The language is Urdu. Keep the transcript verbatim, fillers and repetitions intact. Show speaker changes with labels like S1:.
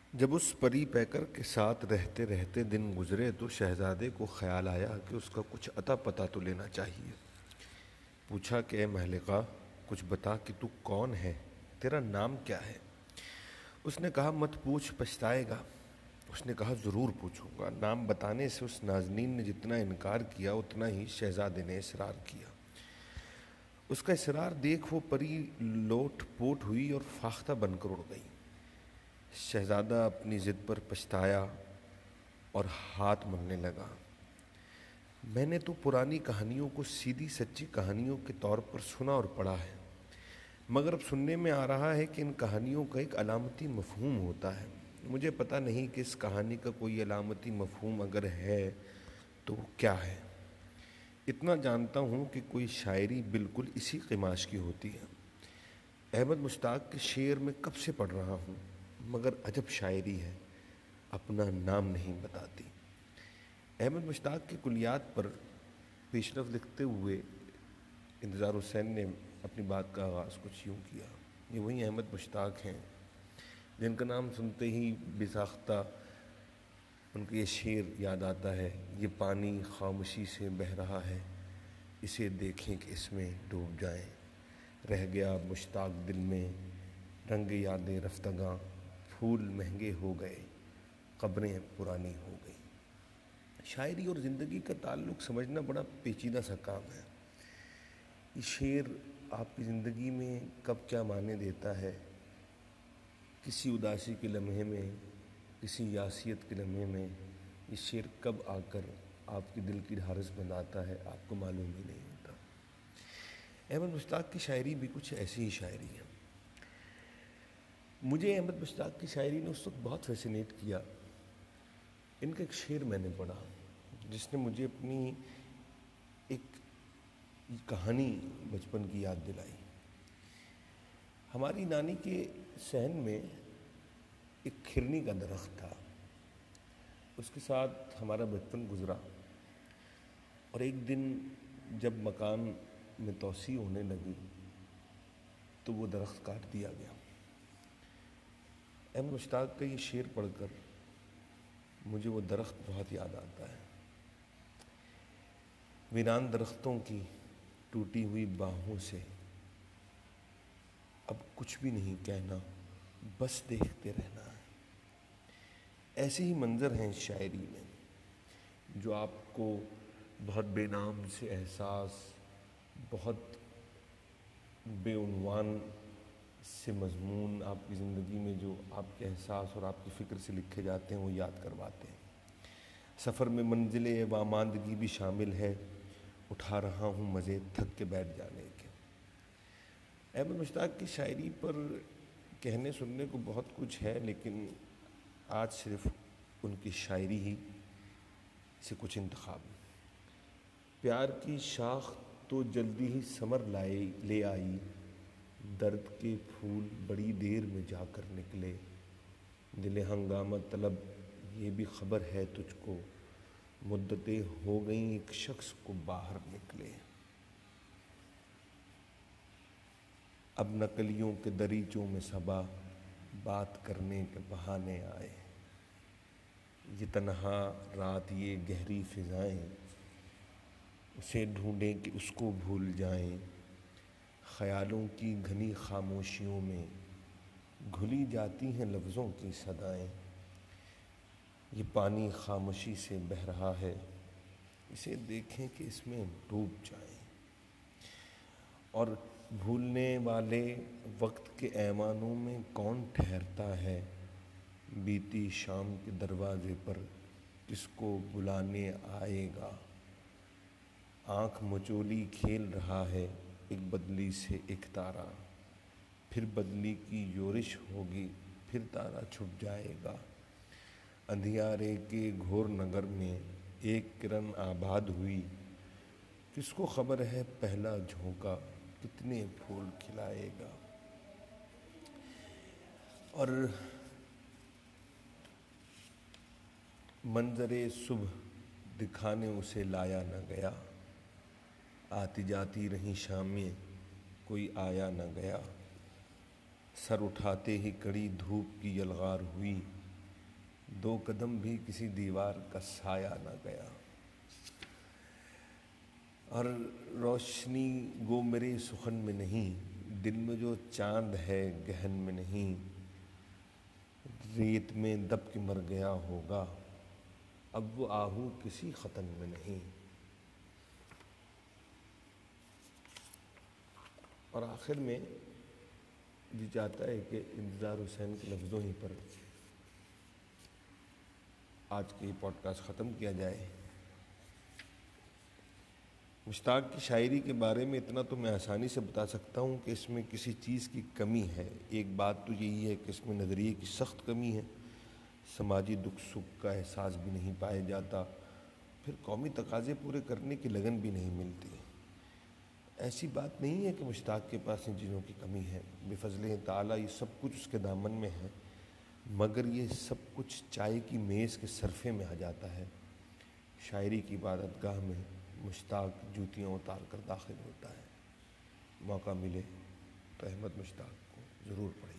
S1: جب اس پری پیکر کے ساتھ رہتے رہتے دن گزرے تو شہزادے کو خیال آیا کہ اس کا کچھ اتا پتہ تو لینا چاہیے۔ پوچھا کہ اے مہلکہ، کچھ بتا کہ تو کون ہے، تیرا نام کیا ہے؟ اس نے کہا مت پوچھ، پچھتائے گا۔ اس نے کہا ضرور پوچھوں گا۔ نام بتانے سے اس نازنین نے جتنا انکار کیا اتنا ہی شہزادے نے اصرار کیا۔ اس کا اصرار دیکھ وہ پری لوٹ پوٹ ہوئی اور فاختہ بن کر اڑ گئی۔ شہزادہ اپنی ضد پر پچھتایا اور ہاتھ ملنے لگا۔ میں نے تو پرانی کہانیوں کو سیدھی سچی کہانیوں کے طور پر سنا اور پڑھا ہے، مگر اب سننے میں آ رہا ہے کہ ان کہانیوں کا ایک علامتی مفہوم ہوتا ہے۔ مجھے پتہ نہیں کہ اس کہانی کا کوئی علامتی مفہوم اگر ہے تو وہ کیا ہے۔ اتنا جانتا ہوں کہ کوئی شاعری بالکل اسی قماش کی ہوتی ہے۔ احمد مشتاق کے شعر میں کب سے پڑھ رہا ہوں، مگر عجب شاعری ہے، اپنا نام نہیں بتاتی۔ احمد مشتاق کی کلیات پر پیش رفت لکھتے ہوئے انتظار حسین نے اپنی بات کا آغاز کچھ یوں کیا۔ یہ وہی احمد مشتاق ہیں جن کا نام سنتے ہی بے ساختہ ان کا یہ شعر یاد آتا ہے، یہ پانی خاموشی سے بہہ رہا ہے، اسے دیکھیں کہ اس میں ڈوب جائیں، رہ گیا مشتاق دل میں رنگ یادیں رفتگاں، پھول مہنگے ہو گئے، قبریں پرانی ہو گئیں۔ شاعری اور زندگی کا تعلق سمجھنا بڑا پیچیدہ سا کام ہے۔ یہ شعر آپ کی زندگی میں کب کیا معنی دیتا ہے، کسی اداسی کے لمحے میں، کسی یاسیت کے لمحے میں یہ شعر کب آ کر آپ کی دل کی ڈھارس بندھاتا ہے آپ کو معلوم ہی نہیں ہوتا۔ احمد مشتاق کی شاعری بھی کچھ ایسی ہی شاعری ہے۔ مجھے احمد مشتاق کی شاعری نے اس وقت بہت فیسینیٹ کیا۔ ان کا ایک شعر میں نے پڑھا جس نے مجھے اپنی ایک کہانی بچپن کی یاد دلائی۔ ہماری نانی کے صحن میں ایک کھرنی کا درخت تھا، اس کے ساتھ ہمارا بچپن گزرا، اور ایک دن جب مکان میں توسیع ہونے لگی تو وہ درخت کاٹ دیا گیا۔ احمد مشتاق کا یہ شعر پڑھ کر مجھے وہ درخت بہت یاد آتا ہے۔ ویران درختوں کی ٹوٹی ہوئی باہوں سے اب کچھ بھی نہیں کہنا، بس دیکھتے رہنا ہے۔ ایسے ہی منظر ہیں اس شاعری میں جو آپ کو بہت بے نام سے احساس، بہت بے عنوان سے مضمون آپ کی زندگی میں جو آپ کے احساس اور آپ کی فکر سے لکھے جاتے ہیں وہ یاد کرواتے ہیں۔ سفر میں منزل واماندگی بھی شامل ہے، اٹھا رہا ہوں مزے تھک کے بیٹھ جانے کے۔ احمد مشتاق کی شاعری پر کہنے سننے کو بہت کچھ ہے، لیکن آج صرف ان کی شاعری ہی سے کچھ انتخاب۔ پیار کی شاخ تو جلدی ہی ثمر لائے لے آئی، درد کے پھول بڑی دیر میں جا کر نکلے، دل ہنگامہ طلب یہ بھی خبر ہے تجھ کو، مدتیں ہو گئیں ایک شخص کو باہر نکلے۔ اب نقلیوں کے دریچوں میں صبا بات کرنے کے بہانے آئے، یہ تنہا رات یہ گہری فضائیں، اسے ڈھونڈیں کہ اس کو بھول جائیں، خیالوں کی گھنی خاموشیوں میں گھلی جاتی ہیں لفظوں کی صدائیں، یہ پانی خاموشی سے بہہ رہا ہے، اسے دیکھیں کہ اس میں ڈوب جائیں۔ اور بھولنے والے وقت کے ایوانوں میں کون ٹھہرتا ہے، بیتی شام کے دروازے پر کس کو بلانے آئے گا، آنکھ مچولی کھیل رہا ہے ایک بدلی سے ایک تارا، پھر بدلی کی یورش ہوگی پھر تارا چھپ جائے گا، اندھیارے کے گھور نگر میں ایک کرن آباد ہوئی، کس کو خبر ہے پہلا جھونکا کتنے پھول کھلائے گا۔ اور منظر صبح دکھانے اسے لایا نہ گیا، آتی جاتی رہیں شامیں کوئی آیا نہ گیا، سر اٹھاتے ہی کڑی دھوپ کی یلغار ہوئی، دو قدم بھی کسی دیوار کا سایہ نہ گیا، اور روشنی گو میرے سخن میں نہیں، دل میں جو چاند ہے گہن میں نہیں، ریت میں دب کے مر گیا ہوگا، اب وہ آہو کسی ختن میں نہیں۔ اور آخر میں جی چاہتا ہے کہ انتظار حسین کے لفظوں ہی پر آج کی پوڈ کاسٹ ختم کیا جائے۔ مشتاق کی شاعری کے بارے میں اتنا تو میں آسانی سے بتا سکتا ہوں کہ اس میں کسی چیز کی کمی ہے۔ ایک بات تو یہی ہے کہ اس میں نظریے کی سخت کمی ہے، سماجی دکھ سکھ کا احساس بھی نہیں پایا جاتا، پھر قومی تقاضے پورے کرنے کی لگن بھی نہیں ملتی۔ ایسی بات نہیں ہے کہ مشتاق کے پاس ان چیزوں کی کمی ہے، بفضل تعالیٰ یہ سب کچھ اس کے دامن میں ہے، مگر یہ سب کچھ چائے کی میز کے صرفے میں آ جاتا ہے۔ شاعری کی عبادت گاہ میں مشتاق جوتیاں اتار کر داخل ہوتا ہے۔ موقع ملے تو احمد مشتاق کو ضرور پڑھیں۔